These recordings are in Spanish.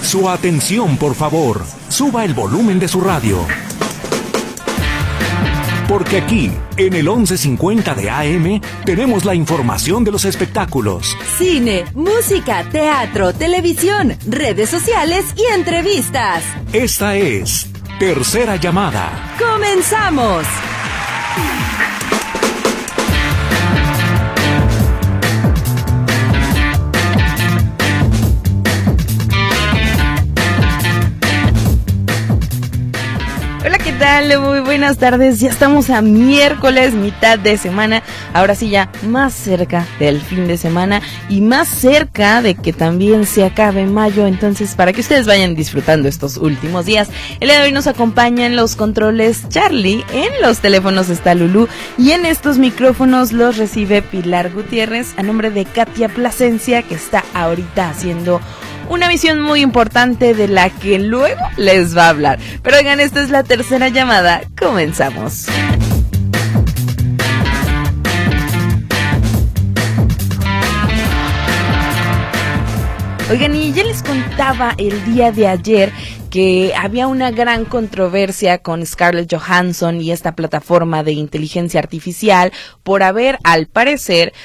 Su atención, por favor. Suba el volumen de su radio. Porque aquí, en el 1150 de AM, tenemos la información de los espectáculos. Cine, música, teatro, televisión, redes sociales y entrevistas. Esta es Tercera Llamada. ¡Comenzamos! ¿Qué tal? Muy buenas tardes, ya estamos a miércoles, mitad de semana, ahora sí ya más cerca del fin de semana y más cerca de que también se acabe mayo, entonces para que ustedes vayan disfrutando estos últimos días. El día de hoy nos acompañan los controles Charlie, en los teléfonos está Lulú y en estos micrófonos los recibe Pilar Gutiérrez a nombre de Katia Plasencia, que está ahorita haciendo una misión muy importante de la que luego les va a hablar. Pero oigan, esta es la tercera llamada. Comenzamos. Oigan, y ya les contaba el día de ayer que había una gran controversia con Scarlett Johansson y esta plataforma de inteligencia artificial por haber, al parecer,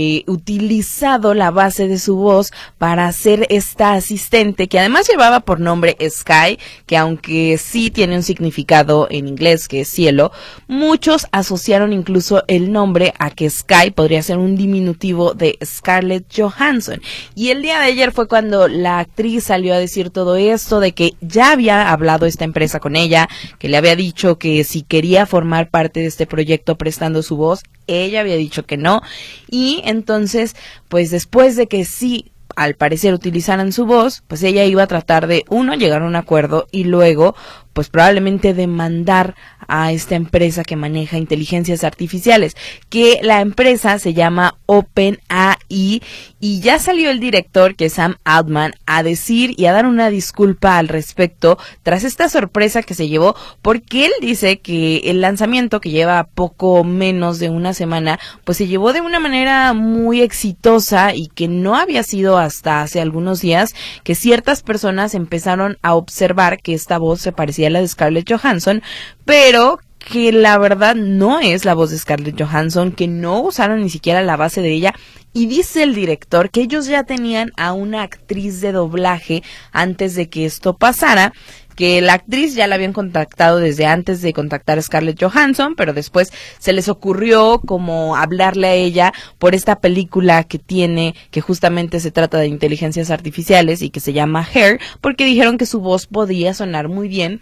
utilizado la base de su voz para hacer esta asistente que además llevaba por nombre Sky, que aunque sí tiene un significado en inglés que es cielo, muchos asociaron incluso el nombre a que Sky podría ser un diminutivo de Scarlett Johansson. Y el día de ayer fue cuando la actriz salió a decir todo esto, de que ya había hablado esta empresa con ella, que le había dicho que si quería formar parte de este proyecto prestando su voz, ella había dicho que no, y entonces, pues después de que sí, al parecer utilizaran su voz, pues ella iba a tratar de, uno, llegar a un acuerdo y luego, pues probablemente demandar a esta empresa que maneja inteligencias artificiales, que la empresa se llama OpenAI, y ya salió el director, que es Sam Altman, a decir y a dar una disculpa al respecto tras esta sorpresa que se llevó, porque él dice que el lanzamiento, que lleva poco menos de una semana, pues se llevó de una manera muy exitosa y que no había sido hasta hace algunos días que ciertas personas empezaron a observar que esta voz se parecía a la de Scarlett Johansson, pero que la verdad no es la voz de Scarlett Johansson, que no usaron ni siquiera la base de ella. Y dice el director que ellos ya tenían a una actriz de doblaje antes de que esto pasara, que la actriz ya la habían contactado desde antes de contactar a Scarlett Johansson, pero después se les ocurrió como hablarle a ella por esta película que tiene, que justamente se trata de inteligencias artificiales y que se llama Hair, porque dijeron que su voz podía sonar muy bien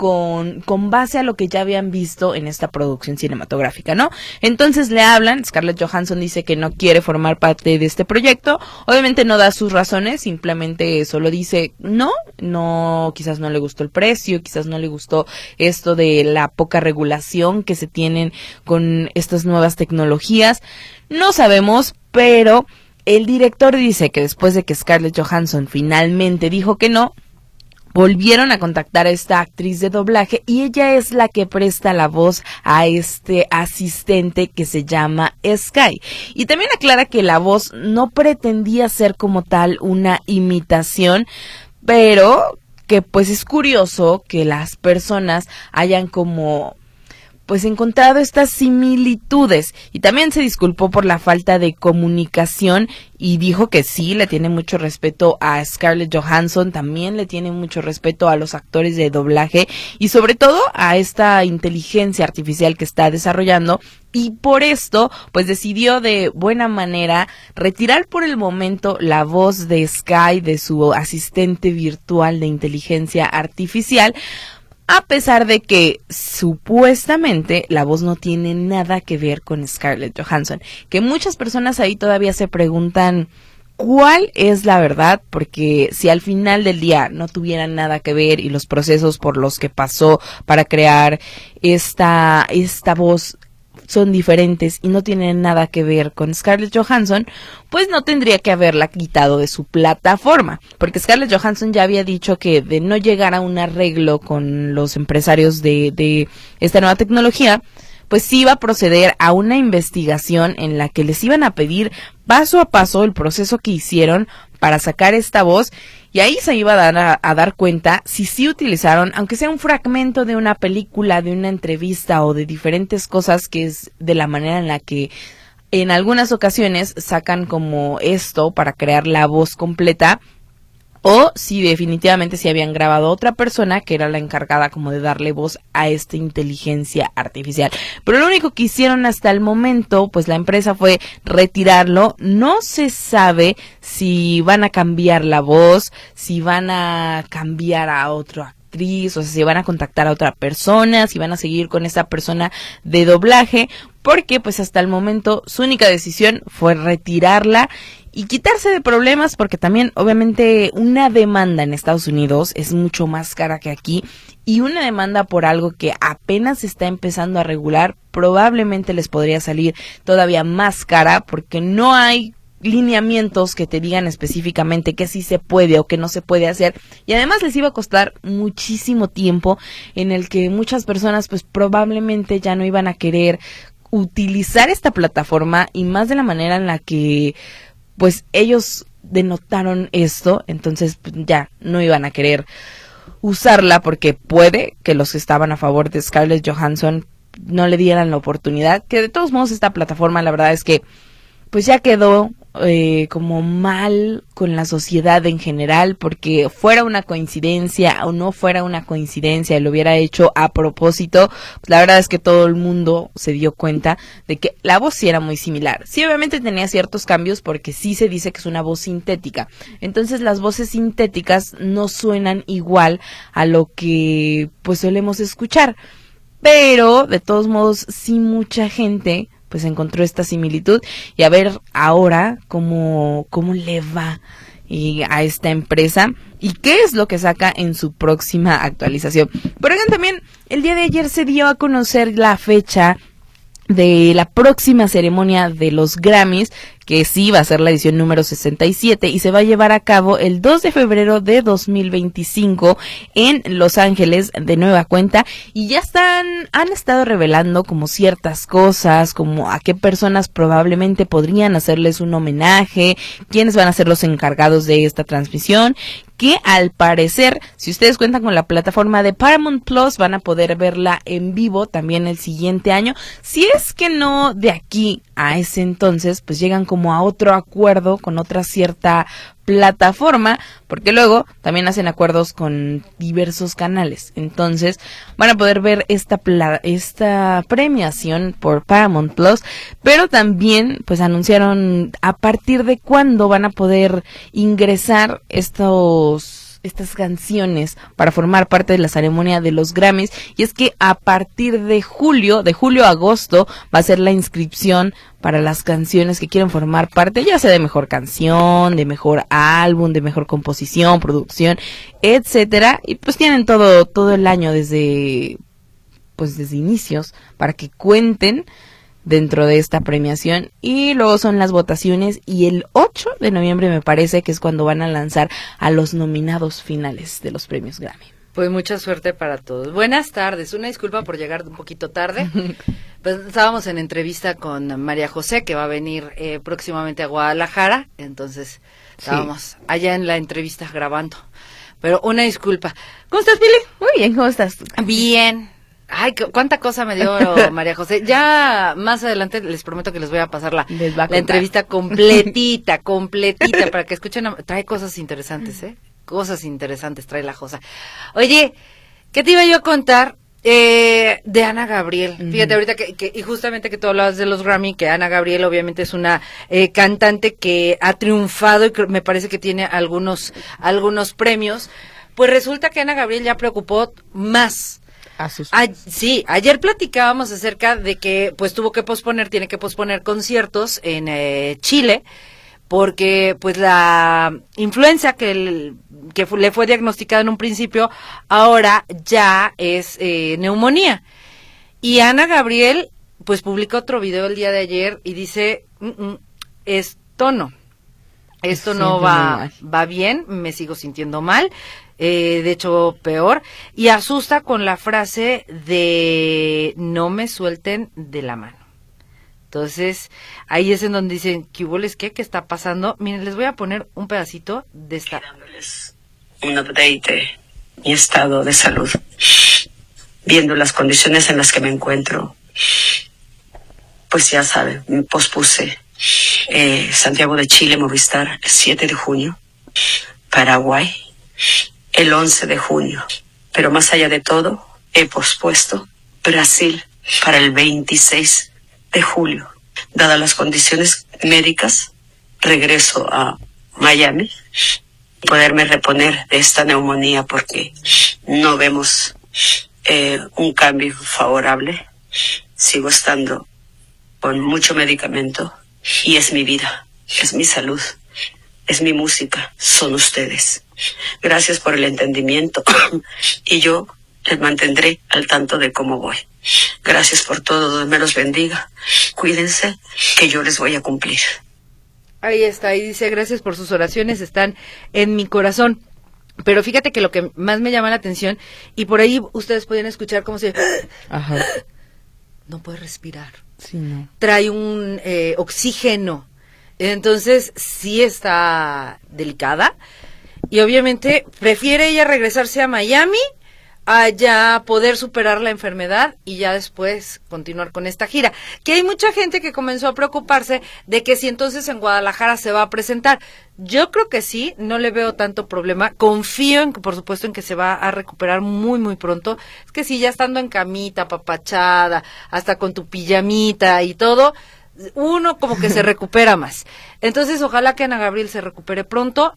con base a lo que ya habían visto en esta producción cinematográfica, ¿no? Entonces le hablan, Scarlett Johansson dice que no quiere formar parte de este proyecto, obviamente no da sus razones, simplemente solo dice no, quizás no le gustó el precio, quizás no le gustó esto de la poca regulación que se tienen con estas nuevas tecnologías, no sabemos, pero el director dice que después de que Scarlett Johansson finalmente dijo que no, volvieron a contactar a esta actriz de doblaje y ella es la que presta la voz a este asistente que se llama Sky. Y también aclara que la voz no pretendía ser como tal una imitación, pero que pues es curioso que las personas hayan como pues encontrado estas similitudes, y también se disculpó por la falta de comunicación y dijo que sí, le tiene mucho respeto a Scarlett Johansson, también le tiene mucho respeto a los actores de doblaje y sobre todo a esta inteligencia artificial que está desarrollando, y por esto pues decidió de buena manera retirar por el momento la voz de Sky, de su asistente virtual de inteligencia artificial, a pesar de que supuestamente la voz no tiene nada que ver con Scarlett Johansson, que muchas personas ahí todavía se preguntan cuál es la verdad, porque si al final del día no tuviera nada que ver y los procesos por los que pasó para crear esta voz son diferentes y no tienen nada que ver con Scarlett Johansson, pues no tendría que haberla quitado de su plataforma, porque Scarlett Johansson ya había dicho que de no llegar a un arreglo con los empresarios de esta nueva tecnología, pues sí iba a proceder a una investigación en la que les iban a pedir paso a paso el proceso que hicieron para sacar esta voz, y ahí se iba a dar cuenta si sí utilizaron, aunque sea un fragmento de una película, de una entrevista o de diferentes cosas, que es de la manera en la que en algunas ocasiones sacan como esto para crear la voz completa, o si definitivamente si habían grabado a otra persona que era la encargada como de darle voz a esta inteligencia artificial. Pero lo único que hicieron hasta el momento, pues la empresa, fue retirarlo. No se sabe si van a cambiar la voz, si van a cambiar a otro actriz, o sea, si van a contactar a otra persona, si van a seguir con esa persona de doblaje, porque pues hasta el momento su única decisión fue retirarla y quitarse de problemas, porque también obviamente una demanda en Estados Unidos es mucho más cara que aquí, y una demanda por algo que apenas se está empezando a regular probablemente les podría salir todavía más cara, porque no hay lineamientos que te digan específicamente que sí se puede o que no se puede hacer, y además les iba a costar muchísimo tiempo en el que muchas personas pues probablemente ya no iban a querer utilizar esta plataforma, y más de la manera en la que pues ellos denotaron esto, entonces pues, ya no iban a querer usarla, porque puede que los que estaban a favor de Scarlett Johansson no le dieran la oportunidad, que de todos modos esta plataforma la verdad es que pues ya quedó como mal con la sociedad en general, porque fuera una coincidencia o no fuera una coincidencia, lo hubiera hecho a propósito, pues la verdad es que todo el mundo se dio cuenta de que la voz sí era muy similar. Sí, obviamente tenía ciertos cambios, porque sí se dice que es una voz sintética, entonces las voces sintéticas no suenan igual a lo que pues solemos escuchar, pero de todos modos sí mucha gente pues encontró esta similitud, y a ver ahora cómo le va a esta empresa y qué es lo que saca en su próxima actualización. Pero oigan, también el día de ayer se dio a conocer la fecha de la próxima ceremonia de los Grammys, que sí va a ser la edición número 67 y se va a llevar a cabo el 2 de febrero de 2025 en Los Ángeles de nueva cuenta, y ya han estado revelando como ciertas cosas, como a qué personas probablemente podrían hacerles un homenaje, quiénes van a ser los encargados de esta transmisión, que al parecer, si ustedes cuentan con la plataforma de Paramount Plus, van a poder verla en vivo también el siguiente año. Si es que no de aquí a ese entonces, pues llegan como a otro acuerdo con otra cierta plataforma, porque luego también hacen acuerdos con diversos canales. Entonces van a poder ver esta premiación por Paramount Plus, pero también pues anunciaron a partir de cuándo van a poder ingresar estas canciones para formar parte de la ceremonia de los Grammys, y es que a partir de julio a agosto va a ser la inscripción para las canciones que quieren formar parte, ya sea de mejor canción, de mejor álbum, de mejor composición, producción, etcétera, y pues tienen todo el año desde inicios para que cuenten dentro de esta premiación, y luego son las votaciones, y el 8 de noviembre me parece que es cuando van a lanzar a los nominados finales de los premios Grammy. Pues mucha suerte para todos. Buenas tardes, una disculpa por llegar un poquito tarde. Pues estábamos en entrevista con María José, que va a venir próximamente a Guadalajara, entonces estábamos allá en la entrevista grabando. Pero una disculpa. ¿Cómo estás, Pili? Muy bien, ¿cómo estás? Bien. Ay, cuánta cosa me dio María José. Ya más adelante les prometo que les voy a pasar la entrevista completita, para que escuchen. Trae cosas interesantes, cosas interesantes trae la Josa. Oye, ¿qué te iba yo a contar de Ana Gabriel? Fíjate ahorita que y justamente que tú hablabas de los Grammy, que Ana Gabriel obviamente es una cantante que ha triunfado y me parece que tiene algunos premios. Pues resulta que Ana Gabriel ya preocupó más. Sí, ayer platicábamos acerca de que pues tiene que posponer conciertos en Chile, porque pues la influenza que le fue diagnosticada en un principio, ahora ya es neumonía. Y Ana Gabriel pues publica otro video el día de ayer y dice, es tono. Esto no va bien, me sigo sintiendo mal, de hecho peor, y asusta con la frase de no me suelten de la mano. Entonces, ahí es en donde dicen, ¿qué hubo? ¿Qué está pasando? Miren, les voy a poner un pedacito de esta. Dándoles un update de mi estado de salud, viendo las condiciones en las que me encuentro. Pues ya saben, me pospuse Santiago de Chile, Movistar, el 7 de junio, Paraguay, el 11 de junio. Pero más allá de todo, he pospuesto Brasil para el 26 de julio. Dadas las condiciones médicas, regreso a Miami, poderme reponer de esta neumonía porque no vemos un cambio favorable. Sigo estando con mucho medicamento y es mi vida, es mi salud, es mi música, son ustedes. Gracias por el entendimiento y yo les mantendré al tanto de cómo voy. Gracias por todo, Dios me los bendiga. Cuídense, que yo les voy a cumplir. Ahí está, y dice, gracias por sus oraciones, están en mi corazón. Pero fíjate que lo que más me llama la atención, y por ahí ustedes pueden escuchar cómo se... Ajá. No puede respirar. Sí, no. Trae un oxígeno. Entonces, sí está delicada. Y obviamente prefiere ella regresarse a Miami, a ya poder superar la enfermedad y ya después continuar con esta gira. Que hay mucha gente que comenzó a preocuparse de que si entonces en Guadalajara se va a presentar. Yo creo que sí, no le veo tanto problema. Confío en que, por supuesto, en que se va a recuperar muy, muy pronto. Es que sí, ya estando en camita, apapachada, hasta con tu pijamita y todo, uno como que se recupera más. Entonces, ojalá que Ana Gabriel se recupere pronto,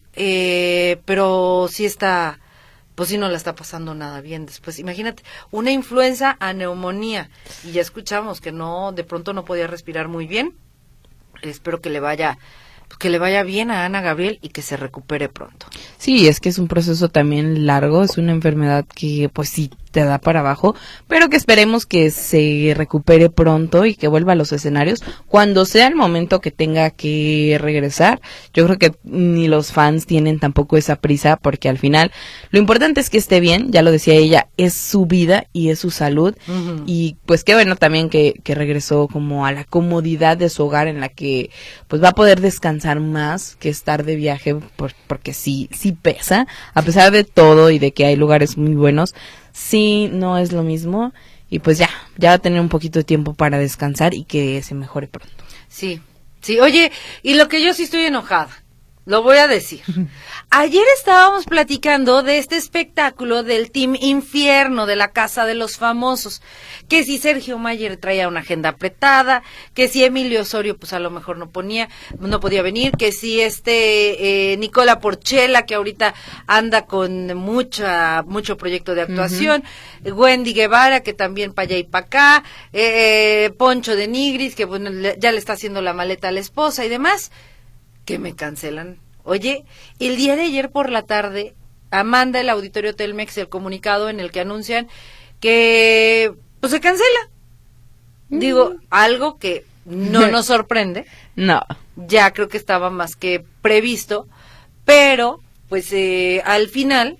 pero sí está... pues sí no la está pasando nada bien después. Imagínate, una influenza a neumonía, y ya escuchamos que no, de pronto no podía respirar muy bien. Espero que le vaya bien a Ana Gabriel y que se recupere pronto. Sí, es que es un proceso también largo, es una enfermedad que pues sí te da para abajo, pero que esperemos que se recupere pronto y que vuelva a los escenarios cuando sea el momento que tenga que regresar. Yo creo que ni los fans tienen tampoco esa prisa, porque al final lo importante es que esté bien, ya lo decía ella, es su vida y es su salud. Uh-huh. Y pues qué bueno también que regresó como a la comodidad de su hogar, en la que pues va a poder descansar más que estar de viaje, porque sí pesa, a pesar de todo y de que hay lugares muy buenos. Sí, no es lo mismo, y pues ya va a tener un poquito de tiempo para descansar y que se mejore pronto. Sí, oye, y lo que yo sí estoy enojada, lo voy a decir. Ayer estábamos platicando de este espectáculo del Team Infierno, de la Casa de los Famosos, que si Sergio Mayer traía una agenda apretada, que si Emilio Osorio pues a lo mejor no podía venir, que si Nicola Porchela, que ahorita anda con mucho proyecto de actuación, uh-huh. Wendy Guevara, que también para allá y para acá, Poncho de Nigris, que bueno, ya le está haciendo la maleta a la esposa y demás, que me cancelan. Oye, el día de ayer por la tarde, manda el Auditorio Telmex el comunicado en el que anuncian que pues se cancela. Digo, algo que no nos sorprende. No. Ya creo que estaba más que previsto, pero pues al final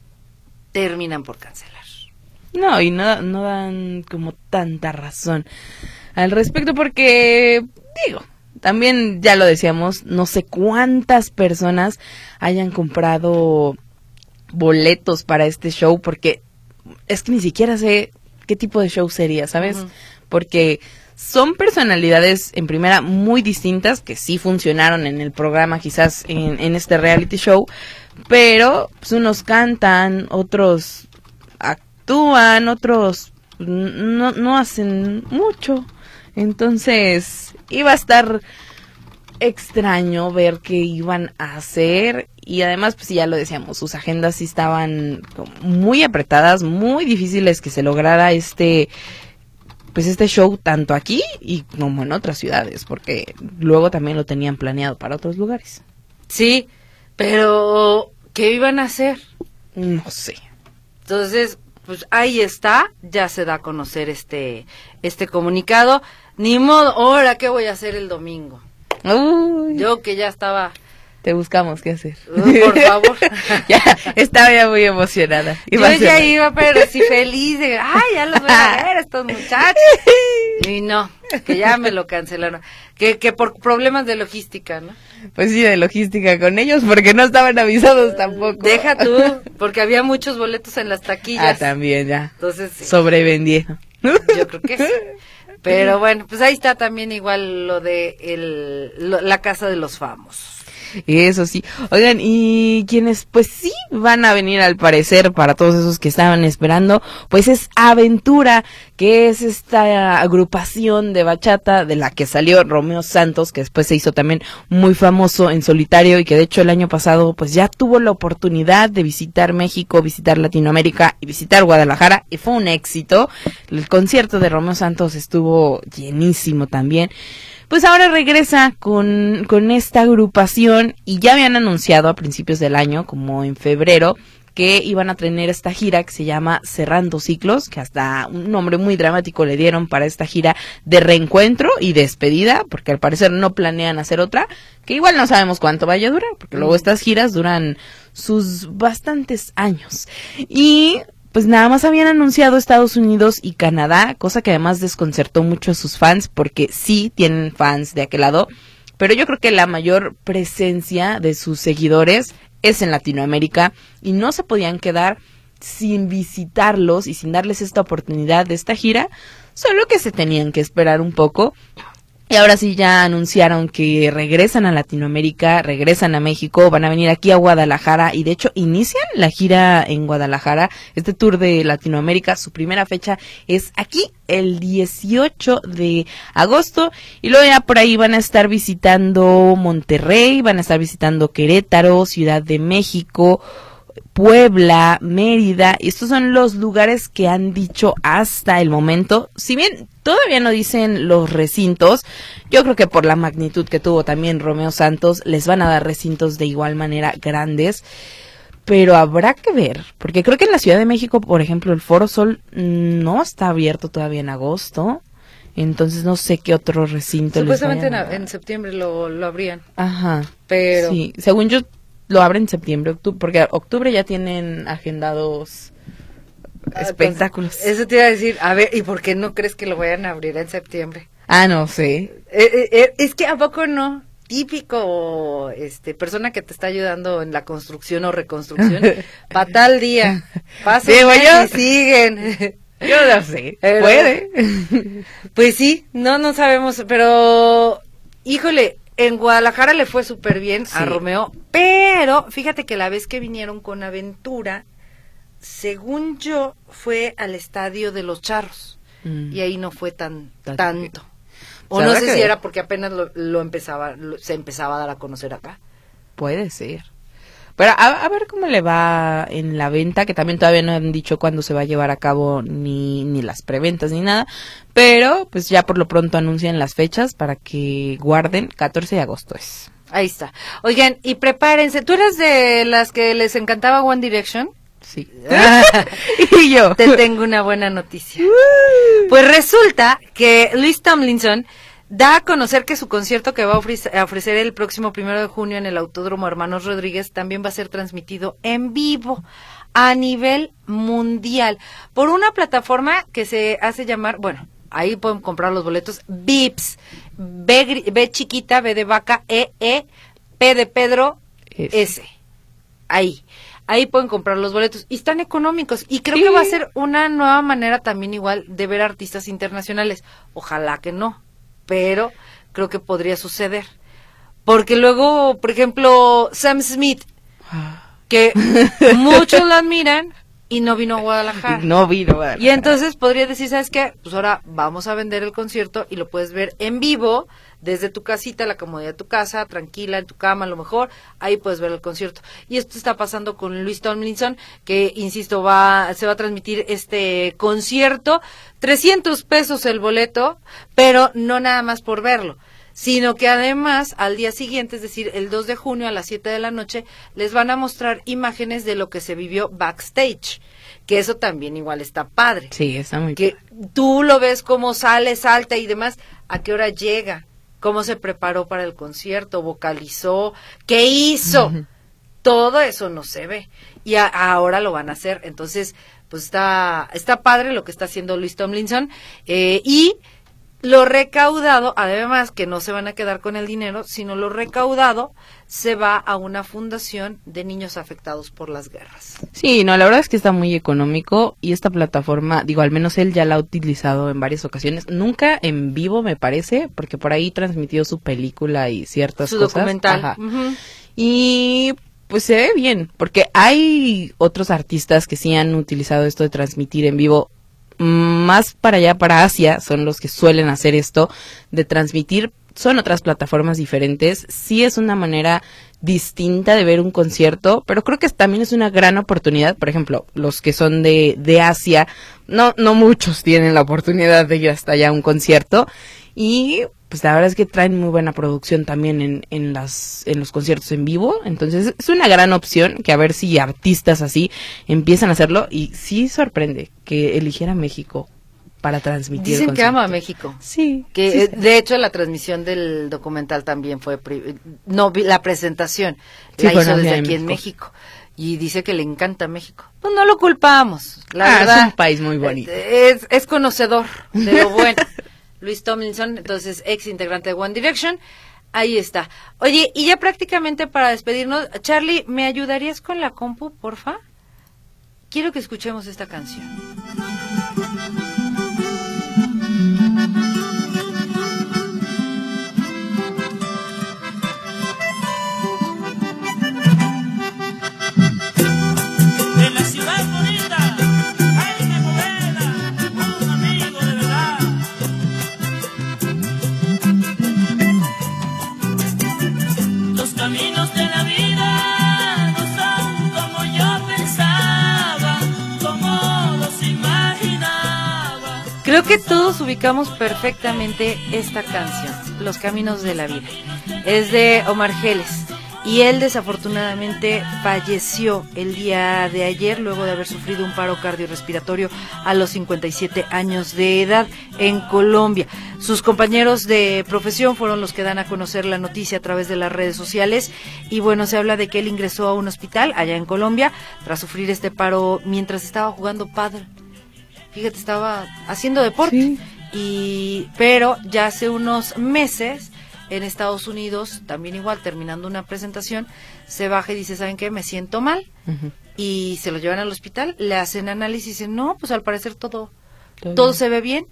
terminan por cancelar. No, y no dan como tanta razón al respecto, porque digo, también ya lo decíamos, no sé cuántas personas hayan comprado boletos para este show, porque es que ni siquiera sé qué tipo de show sería, ¿sabes? Uh-huh. Porque son personalidades en primera muy distintas, que sí funcionaron en el programa, quizás en este reality show, pero pues unos cantan, otros actúan, otros no hacen mucho. Entonces iba a estar extraño ver qué iban a hacer, y además pues ya lo decíamos, sus agendas sí estaban muy apretadas, muy difíciles que se lograra este show tanto aquí y como en otras ciudades, porque luego también lo tenían planeado para otros lugares. Sí, pero ¿qué iban a hacer? No sé. Entonces, pues ahí está, ya se da a conocer este comunicado. Ni modo, ahora qué voy a hacer el domingo. Uy, yo que ya estaba te buscamos qué hacer. Por favor. Ya, estaba ya muy emocionada. Yo ya iba, pero sí feliz, de, ay, ya los voy a ver estos muchachos. Y no, que ya me lo cancelaron. Que por problemas de logística, ¿no? Pues sí, de logística con ellos, porque no estaban avisados tampoco. Deja tú, porque había muchos boletos en las taquillas. Ah, también, ya. Entonces, sí. Sobrevendieron. Yo creo que sí. Pero bueno, pues ahí está también igual lo de la Casa de los Famosos. Eso sí. Oigan, y quienes pues sí van a venir al parecer, para todos esos que estaban esperando, pues es Aventura, que es esta agrupación de bachata de la que salió Romeo Santos, que después se hizo también muy famoso en solitario y que de hecho el año pasado pues ya tuvo la oportunidad de visitar México, visitar Latinoamérica y visitar Guadalajara, y fue un éxito. El concierto de Romeo Santos estuvo llenísimo también. Pues ahora regresa con esta agrupación, y ya habían anunciado a principios del año, como en febrero, que iban a tener esta gira que se llama Cerrando Ciclos, que hasta un nombre muy dramático le dieron para esta gira de reencuentro y despedida, porque al parecer no planean hacer otra, que igual no sabemos cuánto vaya a durar, porque luego estas giras duran sus bastantes años. Y pues nada más habían anunciado Estados Unidos y Canadá, cosa que además desconcertó mucho a sus fans, porque sí tienen fans de aquel lado, pero yo creo que la mayor presencia de sus seguidores es en Latinoamérica, y no se podían quedar sin visitarlos y sin darles esta oportunidad de esta gira, solo que se tenían que esperar un poco. Y ahora sí ya anunciaron que regresan a Latinoamérica, regresan a México, van a venir aquí a Guadalajara, y de hecho inician la gira en Guadalajara, este tour de Latinoamérica. Su primera fecha es aquí, el 18 de agosto, y luego ya por ahí van a estar visitando Monterrey, van a estar visitando Querétaro, Ciudad de México, Puebla, Mérida, y estos son los lugares que han dicho hasta el momento. Si bien todavía no dicen los recintos, yo creo que por la magnitud que tuvo también Romeo Santos, les van a dar recintos de igual manera grandes, pero habrá que ver, porque creo que en la Ciudad de México, por ejemplo, el Foro Sol no está abierto todavía en agosto, entonces no sé qué otro recinto. Supuestamente en septiembre lo abrían. Ajá. Pero sí, según yo lo abren en septiembre, octubre, porque octubre ya tienen agendados espectáculos. Eso te iba a decir, a ver, ¿y por qué no crees que lo vayan a abrir en septiembre? Ah, no sé. Es que ¿a poco no? Típico, persona que te está ayudando en la construcción o reconstrucción, para tal día, pasan y siguen. Yo no sé, pero, puede. Pues sí, no sabemos, pero, híjole, en Guadalajara le fue súper bien a Romeo, pero fíjate que la vez que vinieron con Aventura, según yo, fue al Estadio de los Charros, y ahí no fue tanto. O no sé si era porque apenas se empezaba a dar a conocer acá. Puede ser. Pero a ver cómo le va en la venta, que también todavía no han dicho cuándo se va a llevar a cabo ni las preventas ni nada, pero pues ya por lo pronto anuncian las fechas para que guarden. 14 de agosto es. Ahí está. Oigan, y prepárense, ¿tú eres de las que les encantaba One Direction? Sí. Y yo. Te tengo una buena noticia. Pues resulta que Louis Tomlinson da a conocer que su concierto, que va a ofrecer el próximo 1 de junio en el Autódromo Hermanos Rodríguez, también va a ser transmitido en vivo a nivel mundial por una plataforma que se hace llamar, bueno, ahí pueden comprar los boletos, VIPS, B chiquita, B de vaca, P de Pedro, S. Ahí pueden comprar los boletos y están económicos, y creo que va a ser una nueva manera también igual de ver artistas internacionales. Ojalá que no, pero creo que podría suceder, porque luego, por ejemplo, Sam Smith, que muchos lo admiran y no vino a Guadalajara. Y entonces podría decir, ¿sabes qué? Pues ahora vamos a vender el concierto y lo puedes ver en vivo desde tu casita, la comodidad de tu casa, tranquila, en tu cama a lo mejor, ahí puedes ver el concierto. Y esto está pasando con Louis Tomlinson, que, insisto, se va a transmitir este concierto, $300 el boleto, pero no nada más por verlo, sino que además al día siguiente, es decir, el 2 de junio a las 7 de la noche, les van a mostrar imágenes de lo que se vivió backstage, que eso también igual está padre. Sí, está muy que padre. Tú lo ves cómo sale, salta y demás, ¿a qué hora llega? cómo se preparó para el concierto, vocalizó, qué hizo. Todo eso no se ve y ahora lo van a hacer. Entonces, pues está padre lo que está haciendo Luis Tomlinson, y lo recaudado, además que no se van a quedar con el dinero, sino lo recaudado se va a una fundación de niños afectados por las guerras. Sí, no, la verdad es que está muy económico y esta plataforma, digo, al menos él ya la ha utilizado en varias ocasiones, nunca en vivo me parece, porque por ahí transmitió su película y ciertas su cosas. Su documental. Ajá. Y pues se ve bien, porque hay otros artistas que sí han utilizado esto de transmitir en vivo, más para allá, para Asia, son los que suelen hacer esto de transmitir, son otras plataformas diferentes, sí es una manera distinta de ver un concierto, pero creo que también es una gran oportunidad. Por ejemplo, los que son de Asia, no muchos tienen la oportunidad de ir hasta allá a un concierto, y pues la verdad es que traen muy buena producción también en los conciertos en vivo. Entonces es una gran opción, que a ver si artistas así empiezan a hacerlo. Y sí sorprende que eligiera México para transmitir. Dicen que ama a México. Sí. Que sí. De hecho la transmisión del documental también fue la presentación la hizo desde aquí en México. Y dice que le encanta México. Pues no lo culpamos, la verdad. Es un país muy bonito. Es conocedor de lo bueno. Luis Tomlinson, entonces ex integrante de One Direction, ahí está. Oye, y ya prácticamente para despedirnos, Charlie, ¿me ayudarías con la compu, porfa? Quiero que escuchemos esta canción. En la ciudad bonita, Jaime Poveda, un amigo de verdad. Los caminos de la vida no son como yo pensaba, como los imaginaba. Creo que todos ubicamos perfectamente esta canción, Los Caminos de la Vida. Es de Omar Geles. Y él desafortunadamente falleció el día de ayer luego de haber sufrido un paro cardiorrespiratorio a los 57 años de edad en Colombia. Sus compañeros de profesión fueron los que dan a conocer la noticia a través de las redes sociales y bueno, se habla de que él ingresó a un hospital allá en Colombia tras sufrir este paro mientras estaba jugando pádel. Fíjate, estaba haciendo deporte, sí. Pero ya hace unos meses en Estados Unidos, también igual, terminando una presentación, se baja y dice, ¿saben qué? Me siento mal. Y se lo llevan al hospital, le hacen análisis y dicen, no, pues al parecer todo se ve bien.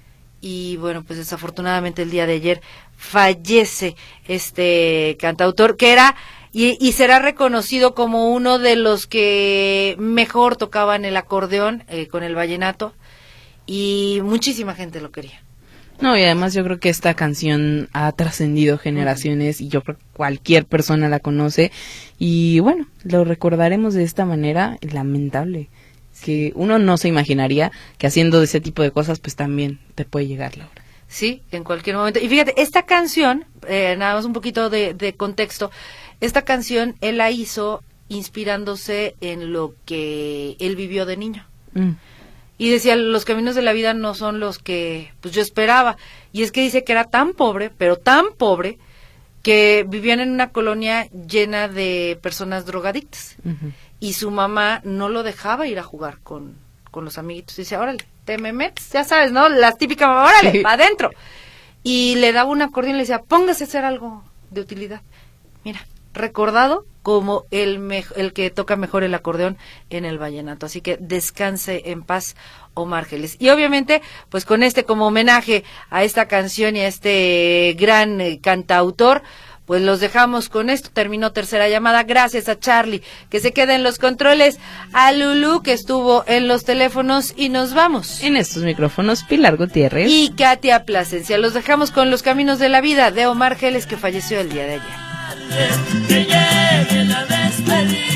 Y bueno, pues desafortunadamente el día de ayer fallece este cantautor, que era y será reconocido como uno de los que mejor tocaban el acordeón con el vallenato, y muchísima gente lo quería. No, y además yo creo que esta canción ha trascendido generaciones y yo creo que cualquier persona la conoce y bueno, lo recordaremos de esta manera lamentable, que uno no se imaginaría que haciendo ese tipo de cosas pues también te puede llegar la hora. Sí, en cualquier momento. Y fíjate, esta canción, nada más un poquito de contexto, esta canción él la hizo inspirándose en lo que él vivió de niño. Y decía, los caminos de la vida no son los que pues yo esperaba. Y es que dice que era tan pobre, pero tan pobre, que vivían en una colonia llena de personas drogadictas. Y su mamá no lo dejaba ir a jugar con los amiguitos. Dice, órale, te me metes, ya sabes, ¿no? La típica mamá, órale, sí, para adentro. Y le daba un acordeón y le decía, póngase a hacer algo de utilidad. Mira, recordado como el que toca mejor el acordeón en el vallenato. Así que descanse en paz, Omar Geles. Y obviamente, pues con como homenaje a esta canción y a este gran cantautor, pues los dejamos con esto. Terminó tercera llamada. Gracias a Charlie, que se queda en los controles, a Lulú, que estuvo en los teléfonos, y nos vamos. En estos micrófonos, Pilar Gutiérrez y Katia Plasencia. Los dejamos con Los Caminos de la Vida, de Omar Geles, que falleció el día de ayer. Que llegue la despedida.